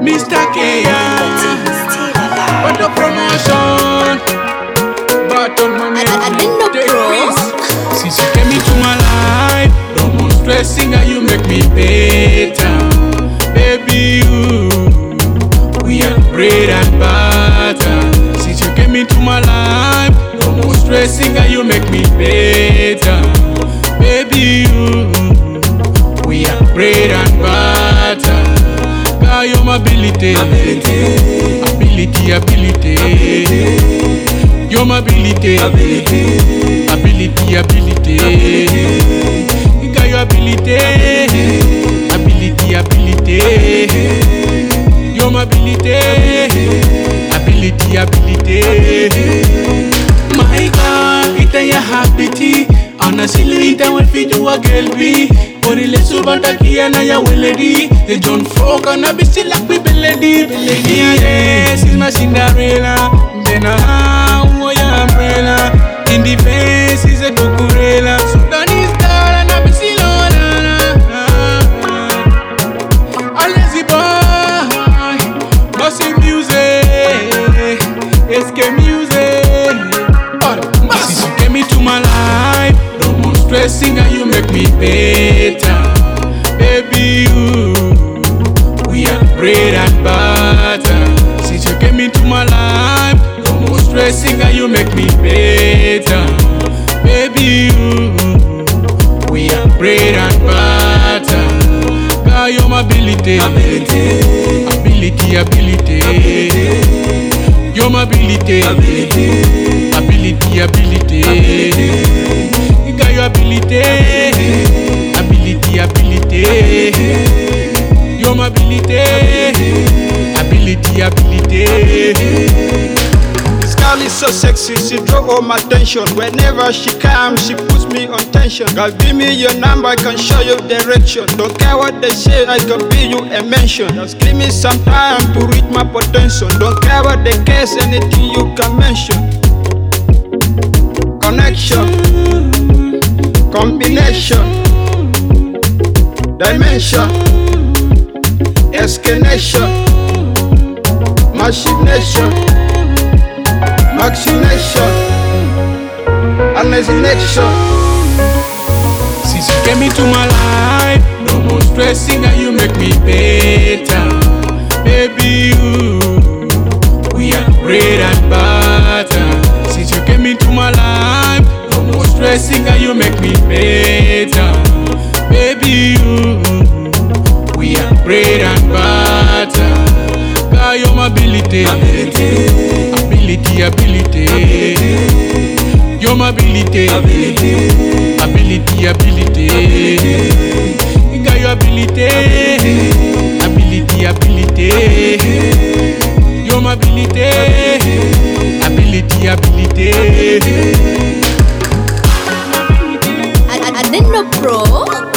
Mr. Kea, but the promotion, but on money, take risk. Since you came into my life, no more stressing and you make me better. Baby, we are bread and butter. Since you came into my life, no more stressing and you make me better. Baby, we are bread and butter. God, you're my ability. You're my ability. You got your ability. You're my ability. My God, it's a habit. Honestly, it will feed you a girl be. For the lesson about the key and I will lady. They don't folk and I be still like we belady. Yes, it's my Cinderella. Then I want your umbrella. In the face is a cucurella. So done is done and I be still on. A lazy boy, bossy music, SK music. Since you came into my life, no more stressing and you make me better. Baby, we are bread and butter. Since you came into my life, no more stressing and you make me better. Baby, we are bread and butter. God, you're my ability. You're my ability. You got your ability. You're my ability. This girl is so sexy, she draw all my attention. Whenever she comes, she puts me on tension. Girl, give me your number, I can show you direction. Don't care what they say, I can be you a mention. Just give me some time to reach my potential. Don't care what the case, anything you can mention. Connection, combination, dimension, escalation, machination, vaccination, hallucination. Since you came into my life, no more stressing and you make me better. Baby, we are bread and butter. Since you came into my life, no more stressing and you make me better. Baby, we are bread and butter. God, you're my ability. You're my ability. You got your ability. You're my ability. I didn't know, bro.